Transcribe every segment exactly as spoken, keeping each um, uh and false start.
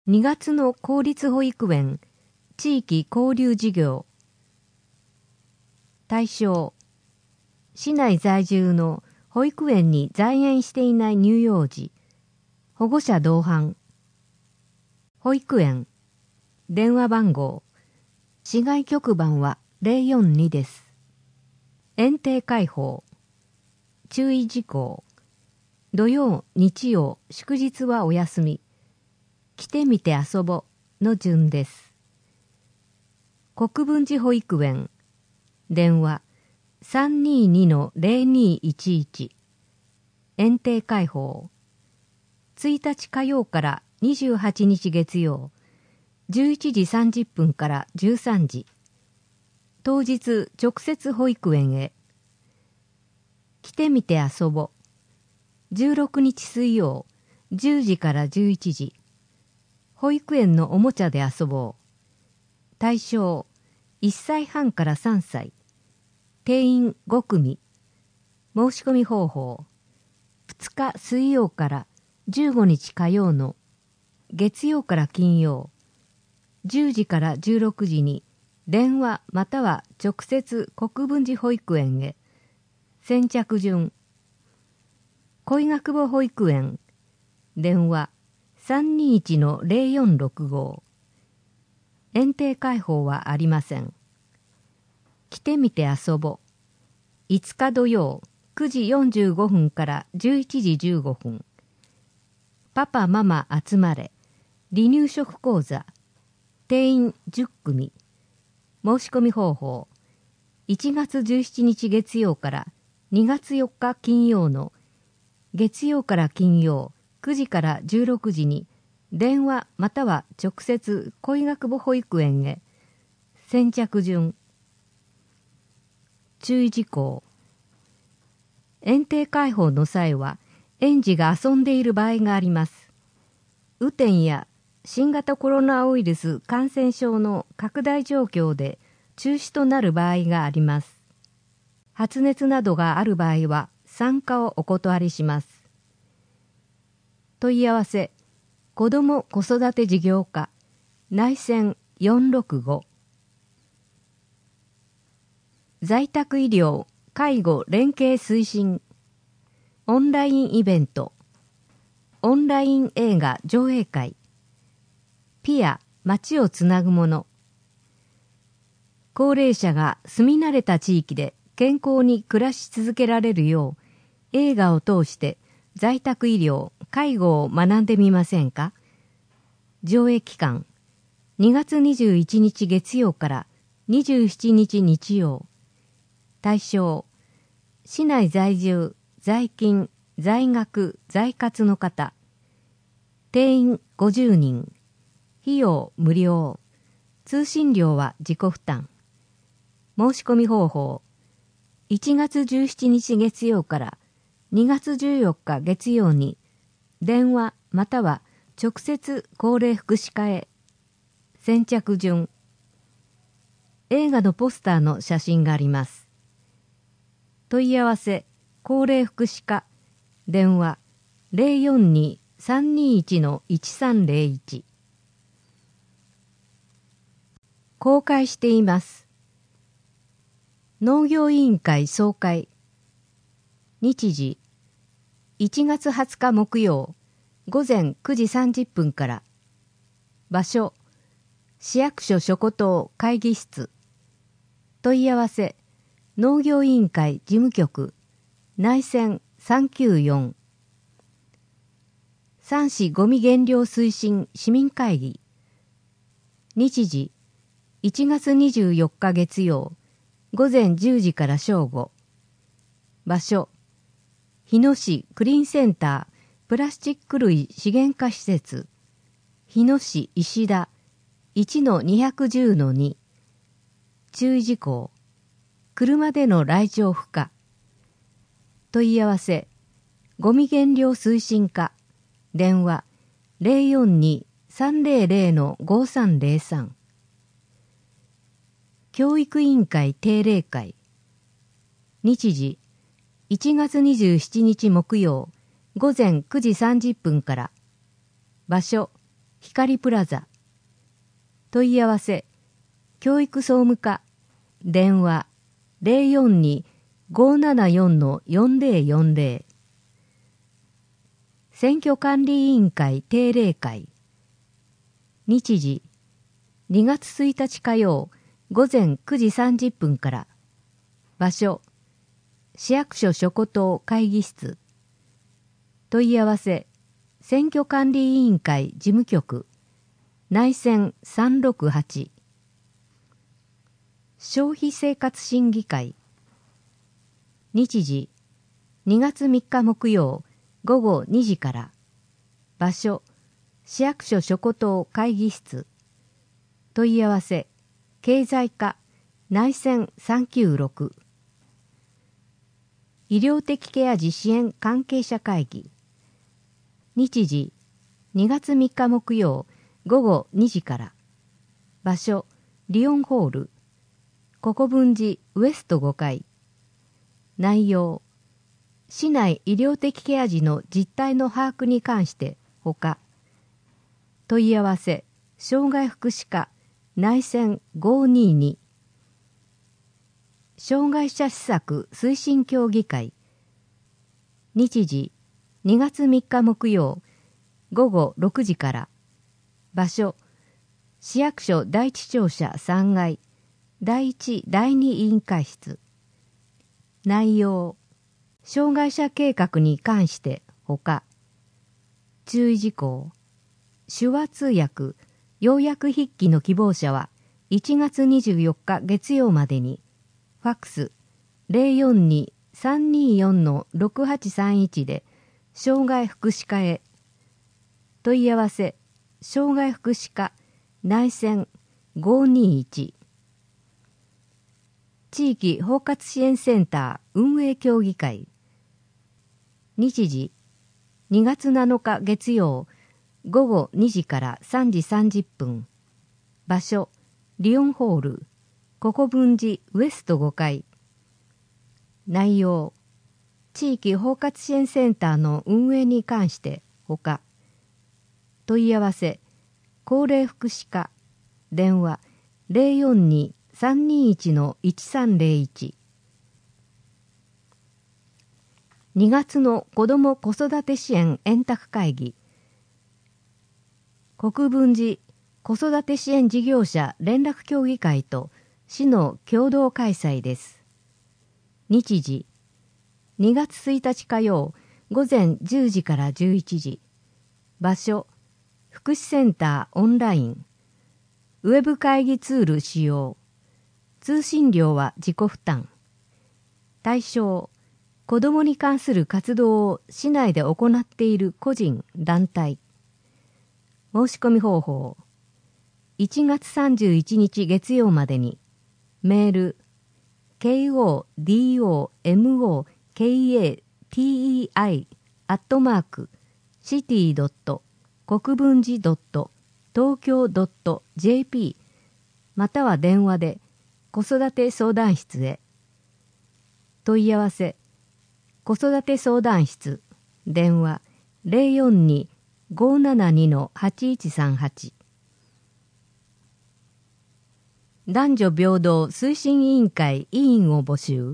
にがつの公立保育園地域交流事業。対象、市内在住の保育園に在園していない乳幼児、保護者同伴。保育園、電話番号、市外局番はゼロよんにです。園庭開放。注意事項。土曜、日曜、祝日はお休み。来てみて遊ぼの順です。国分寺保育園。電話 さんにーにのゼロにいちいち。園庭開放。ついたち火曜からにじゅうはちにち月曜、じゅういちじさんじゅっぷんからじゅうさんじ。当日直接保育園へ。来てみて遊ぼ。じゅうろくにち水曜、じゅうじからじゅういちじ。保育園のおもちゃで遊ぼう。対象、いっさいはんからさんさい。定員ごくみ。申し込み方法。ふつか水曜からじゅうごにち火曜の月曜から金曜、じゅうじからじゅうろくじに電話または直接国分寺保育園へ。先着順。恋学部保育園。電話 さんにいちのゼロよんろくご。園庭開放はありません。来てみて遊ぼ。いつか土曜くじよんじゅうごふんからじゅういちじじゅうごふん。パパママ集まれ。離乳食講座。定員じゅっくみ。申し込み方法。いちがつじゅうしちにち月曜からにがつよっか金曜の月曜から金曜くじからじゅうろくじに電話または直接恋学部保育園へ。先着順。注意事項。園庭開放の際は園児が遊んでいる場合があります。雨天や新型コロナウイルス感染症の拡大状況で中止となる場合があります。発熱などがある場合は参加をお断りします。問い合わせ、子ども子育て事業課、内線よんろくご。在宅医療・介護連携推進。オンラインイベント。オンライン映画上映会。ピア、街をつなぐもの。高齢者が住み慣れた地域で健康に暮らし続けられるよう、映画を通して在宅医療・介護を学んでみませんか。上映期間、にがつにじゅういちにち月曜からにじゅうしちにち日曜。対象、市内在住、在勤、在学、在活の方。定員ごじゅうにん。費用無料。通信料は自己負担。申し込み方法。いちがつじゅうしちにち月曜からにがつじゅうよっか月曜に電話または直接高齢福祉課へ。先着順。映画のポスターの写真があります。問い合わせ、高齢福祉課。電話ゼロよんに さんにいちのいちさんゼロいち。公開しています。農業委員会総会。日時いちがつはつか木曜午前くじさんじゅっぷんから。場所市役所諸古棟会議室。問い合わせ農業委員会事務局内線さんきゅうよん。産市ごみ減量推進市民会議。日時いちがつにじゅうよっか月曜午前じゅうじから正午。場所日野市クリーンセンタープラスチック類資源化施設。日野市石田 いちのにひゃくじゅうのに。注意事項。車での来場不可。問い合わせごみ減量推進課。電話ゼロよんに さんゼロゼロのごさんゼロさん。教育委員会定例会。日時いちがつにじゅうしちにち木曜午前くじさんじゅっぷんから。場所光プラザ。問い合わせ教育総務課電話 ゼロよんに ごーななよん よんゼロよんゼロ。選挙管理委員会定例会。日時にがつついたち火曜午前くじさんじゅっぷんから。場所市役所諸古棟会議室。問い合わせ選挙管理委員会事務局内線さんろくはち。消費生活審議会。日時にがつみっか木曜午後にじから。場所市役所諸古棟会議室。問い合わせ経済課内線さんきゅうろく。医療的ケア児支援関係者会議。日時にがつみっか木曜午後にじから。場所リオンホール国分寺ウエストごかい。内容市内医療的ケア児の実態の把握に関してほか。問い合わせ障害福祉課内線ごーにーに。障害者施策推進協議会。日時にがつみっか木曜午後ろくじから。場所市役所第一庁舎さんがいだいいちだいに委員会室。内容障害者計画に関してほか。注意事項手話通訳要約筆記の希望者はいちがつにじゅうよっか月曜までにファックス ゼロよんに さんにーよん ろくはちさんいち で障害福祉課へ。問い合わせ障害福祉課内線ごーにーいち。地域包括支援センター運営協議会。日時にがつなのか月曜午後にじからさんじさんじゅっぷん。場所リオンホール国分寺ウエストごかい。内容地域包括支援センターの運営に関してほか。問い合わせ高齢福祉課電話 ゼロよんに さんにいち いちさんゼロいち。にがつの子ども子育て支援円卓会議。国分寺子育て支援事業者連絡協議会と市の共同開催です。日時にがつついたち火曜午前じゅうじからじゅういちじ。場所福祉センターオンライン。ウェブ会議ツール使用。通信料は自己負担。対象子どもに関する活動を市内で行っている個人団体。申し込み方法いちがつさんじゅういちにち月曜までにメール ケーオーディーオーエムオーケーエーティーイーアイ アットマークシティドット国分寺ドット東京ドットジェーピー または電話で子育て相談室へ。問い合わせ子育て相談室電話 ゼロよんに ごーななに はちいちさんはち。男女平等推進委員会委員を募集。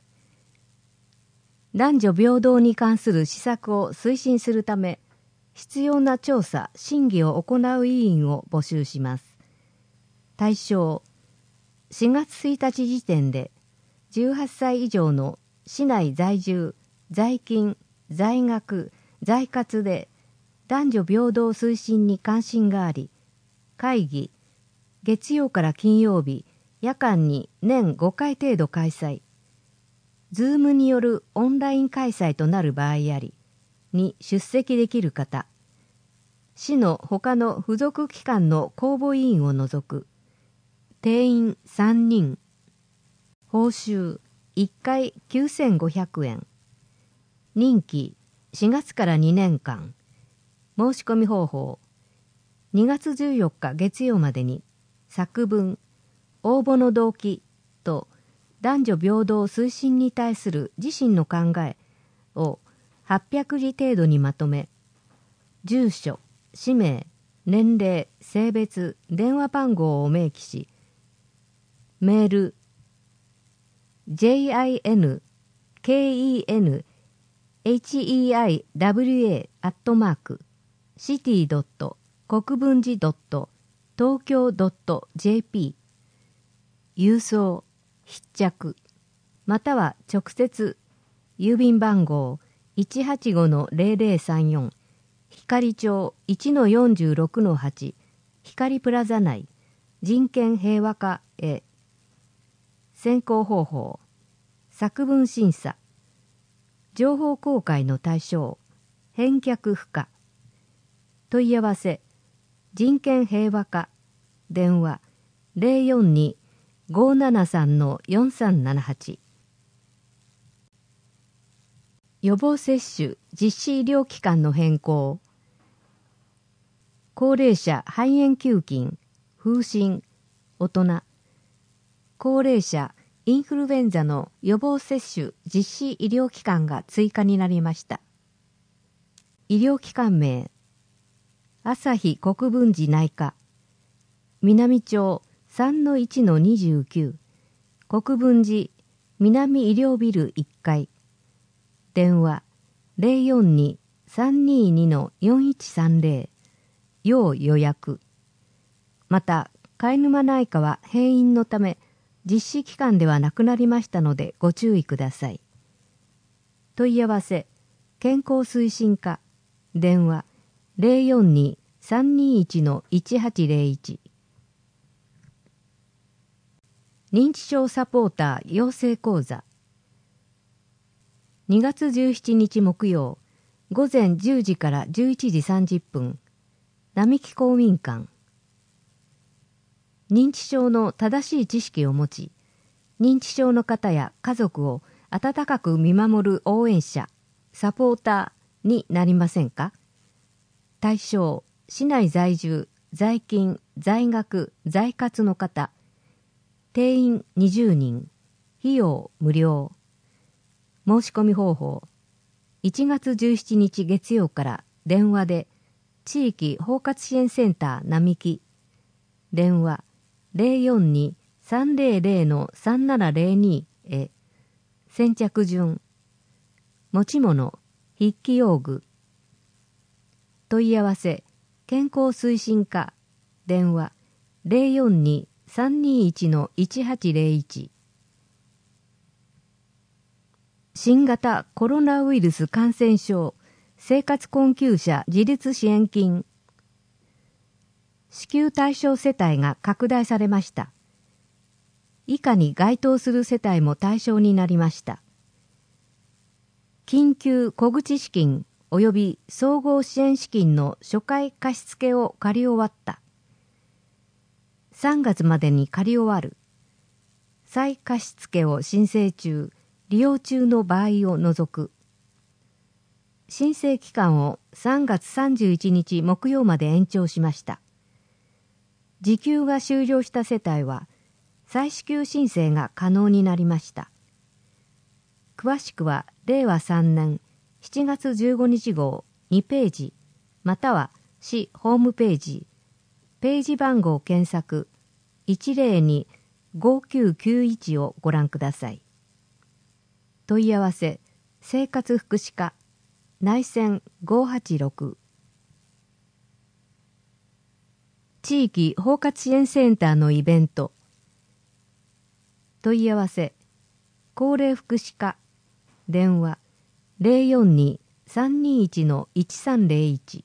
男女平等に関する施策を推進するため必要な調査・審議を行う委員を募集します。対象しがつついたち時点でじゅうはっさい以上の市内在住、在勤、在学、在活で男女平等推進に関心があり、会議、月曜から金曜日、夜間に年ごかい程度開催、ズームによるオンライン開催となる場合あり、に出席できる方、市の他の付属機関の公募委員を除く、定員さんにん、報酬いっかいきゅうせんごひゃくえん、任期しがつからにねんかん、申し込み方法にがつじゅうよっか月曜までに作文、応募の動機と男女平等推進に対する自身の考えをはっぴゃくじ程度にまとめ、住所、氏名、 年齢、性別、電話番号を明記し、メール ジェイアイエヌケーイーエヌエイチイーアイダブリューエー アットマークシティドット国分寺ドット東京ドットジェーピー 郵送必着または直接郵便番号 いちはちごのゼロゼロさんよん 光町 いちのよんじゅうろくのはち 光プラザ内人権平和課へ。選考方法作文審査情報公開の対象返却不可問い合わせ人権平和課電話 ゼロよんに ごーななさんのよんさんななはち。予防接種実施医療機関の変更。高齢者肺炎球菌風疹大人高齢者インフルエンザの予防接種実施医療機関が追加になりました。医療機関名朝日国分寺内科南町 さんのいちのにじゅうきゅう 国分寺南医療ビルいっかい電話 ゼロよんに さんににのよんいちさんゼロ 要予約また貝沼内科は閉院のため実施期間ではなくなりましたのでご注意ください。問い合わせ健康推進課電話 ゼロよんに さんにいちのいちはちゼロいち。認知症サポーター養成講座にがつじゅうしちにち木曜午前じゅうじからじゅういちじさんじゅっぷん並木公民館。認知症の正しい知識を持ち認知症の方や家族を温かく見守る応援者サポーターになりませんか。対象市内在住在勤在学在活の方定員にじゅうにん費用無料。申し込み方法いちがつじゅうしちにち月曜から電話で地域包括支援センター並木電話 ゼロよんに さんゼロゼロのさんななゼロに へ。先着順持ち物筆記用具問い合わせ健康推進課電話 ゼロよんに さんにいちのいちはちゼロいち。新型コロナウイルス感染症生活困窮者自立支援金支給対象世帯が拡大されました。以下に該当する世帯も対象になりました。緊急小口資金及び総合支援資金の初回貸付を借り終わった。さんがつまでに借り終わる。再貸付を申請中、利用中の場合を除く。申請期間をさんがつさんじゅういちにち木曜まで延長しました。受給が終了した世帯は再支給申請が可能になりました。詳しくはれいわさんねんしちがつじゅうごにち号にページまたは市ホームページページ番号検索 いちゼロに ごきゅうきゅういち をご覧ください。問い合わせ生活福祉課内線ごーはちろく。地域包括支援センターのイベント問い合わせ高齢福祉課電話 ゼロよんに さんにいちのいちさんゼロいち。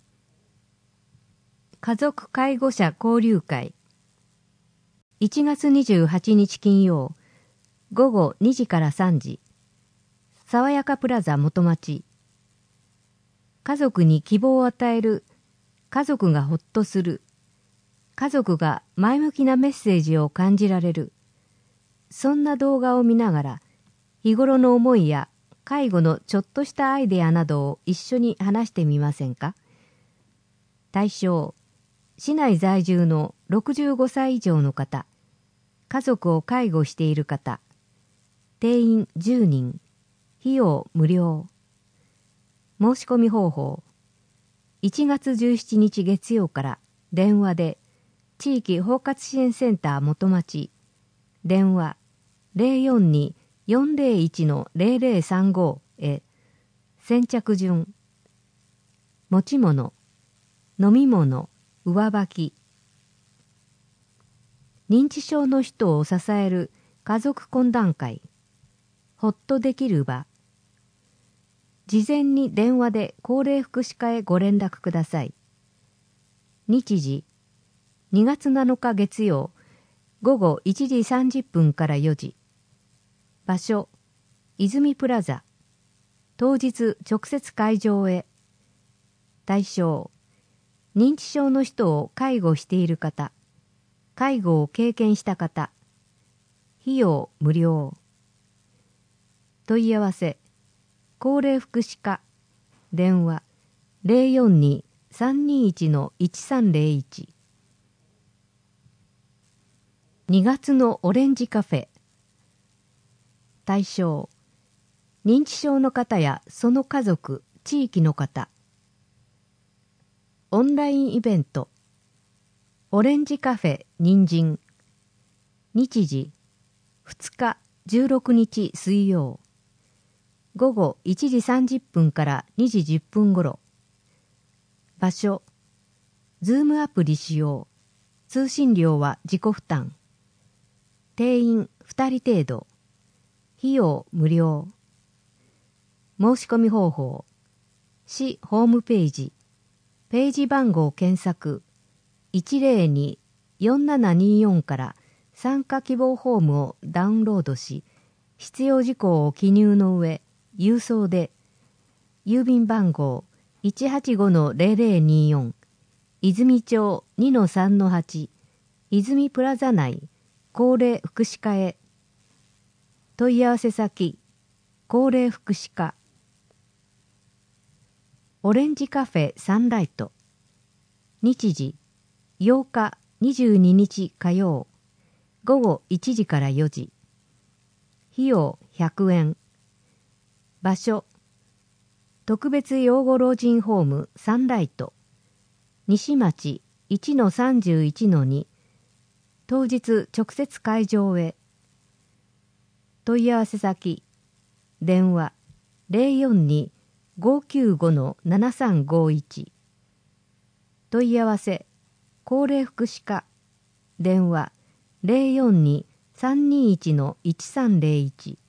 家族介護者交流会いちがつにじゅうはちにち金曜午後にじからさんじ爽やかプラザ元町。家族に希望を与える家族がほっとする家族が前向きなメッセージを感じられるそんな動画を見ながら日頃の思いや介護のちょっとしたアイデアなどを一緒に話してみませんか。対象市内在住のろくじゅうごさい以上の方家族を介護している方定員じゅうにん費用無料。申し込み方法いちがつじゅうしちにち月曜から電話で地域包括支援センター元町電話 ゼロよんに よんゼロいち の ゼロゼロさんご へ先着順持ち物飲み物上履き認知症の人を支える家族懇談会ほっとできる場事前に電話で高齢福祉課へご連絡ください。日時にがつなのか月曜ごごいちじさんじゅっぷんからよじ場所泉プラザ当日直接会場へ対象認知症の人を介護している方介護を経験した方費用無料問い合わせ高齢福祉課電話 ゼロよんに さんにいち の いちさんゼロいち にがつのオレンジカフェ対象認知症の方やその家族地域の方オンラインイベントオレンジカフェ人参日時ふつかじゅうろくにち水曜ごごいちじさんじゅっぷんからにじじゅっぷんごろ場所ズームアプリ使用通信料は自己負担定員ふたり程度費用無料申し込み方法市ホームページページ番号検索いちゼロに よんななによんから参加希望フォームをダウンロードし必要事項を記入の上郵送で郵便番号 いちはちごのゼロゼロによん 泉町 にのさんのはち 泉プラザ内高齢福祉課へ問い合わせ先高齢福祉課オレンジカフェサンライト日時ようかにじゅうににち火曜ごごいちじからよじ費用ひゃくえん場所特別養護老人ホームサンライト西町 いちのさんじゅういちのに 当日直接会場へ問い合わせ先電話 ゼロよんに ごきゅうごのななさんごいち 問い合わせ高齢福祉課電話 ゼロよんに さんにいちの いちさんゼロいち